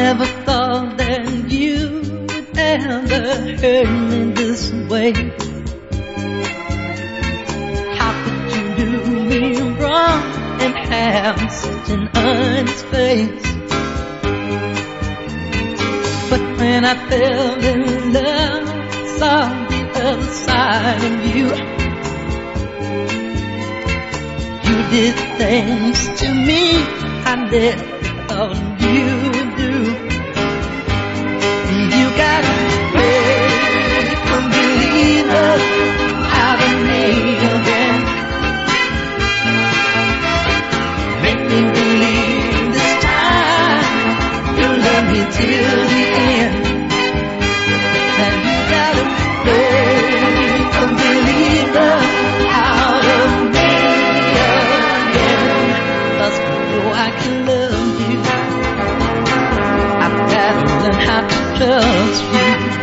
never thought that you would ever hurt me this way. How could you do me wrong and have such an honest face? But when I fell in love, saw the other side of you. You did things to me I never thought you would do. You got a fake believer out of me again. Make me believe this time you'll love me till the end. Now you got a fake believer out of me again. 'Cause before I can love you, I've got to learn how to trust you.